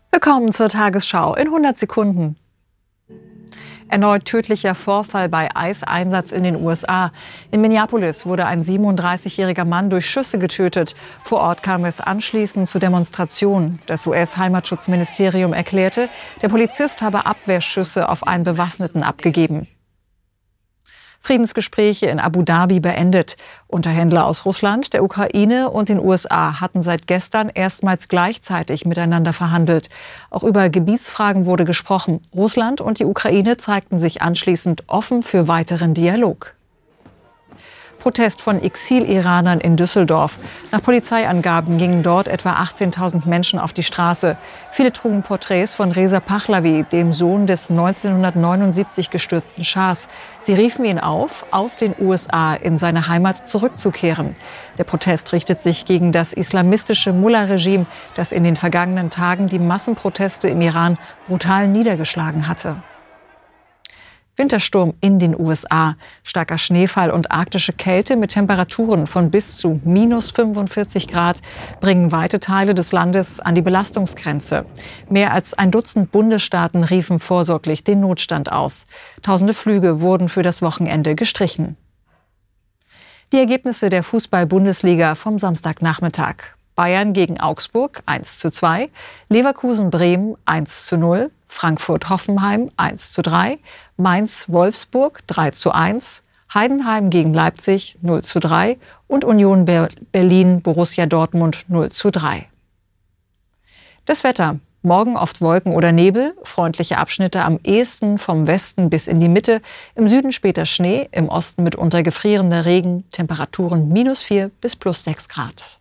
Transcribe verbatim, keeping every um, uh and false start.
Willkommen zur Tagesschau in hundert Sekunden. Erneut tödlicher Vorfall bei Eiseinsatz in den U S A. In Minneapolis wurde ein siebenunddreißigjähriger Mann durch Schüsse getötet. Vor Ort kam es anschließend zu Demonstrationen. Das U S-Heimatschutzministerium erklärte, der Polizist habe Abwehrschüsse auf einen Bewaffneten abgegeben. Friedensgespräche in Abu Dhabi beendet. Unterhändler aus Russland, der Ukraine und den U S A hatten seit gestern erstmals gleichzeitig miteinander verhandelt. Auch über Gebietsfragen wurde gesprochen. Russland und die Ukraine zeigten sich anschließend offen für weiteren Dialog. Protest von Exil-Iranern in Düsseldorf. Nach Polizeiangaben gingen dort etwa achtzehntausend Menschen auf die Straße. Viele trugen Porträts von Reza Pahlavi, dem Sohn des neunzehnhundertneunundsiebzig gestürzten Schahs. Sie riefen ihn auf, aus den U S A in seine Heimat zurückzukehren. Der Protest richtet sich gegen das islamistische Mullah-Regime, das in den vergangenen Tagen die Massenproteste im Iran brutal niedergeschlagen hatte. Wintersturm in den U S A. Starker Schneefall und arktische Kälte mit Temperaturen von bis zu minus fünfundvierzig Grad bringen weite Teile des Landes an die Belastungsgrenze. Mehr als ein Dutzend Bundesstaaten riefen vorsorglich den Notstand aus. Tausende Flüge wurden für das Wochenende gestrichen. Die Ergebnisse der Fußball-Bundesliga vom Samstagnachmittag. Bayern gegen Augsburg eins zu zwei, Leverkusen-Bremen eins zu null, Frankfurt-Hoffenheim eins zu drei, Mainz-Wolfsburg drei zu eins, Heidenheim gegen Leipzig null zu drei und Union Berlin-Borussia Dortmund null zu drei. Das Wetter. Morgen oft Wolken oder Nebel, freundliche Abschnitte am ehesten vom Westen bis in die Mitte, im Süden später Schnee, im Osten mitunter gefrierender Regen, Temperaturen minus vier bis plus sechs Grad.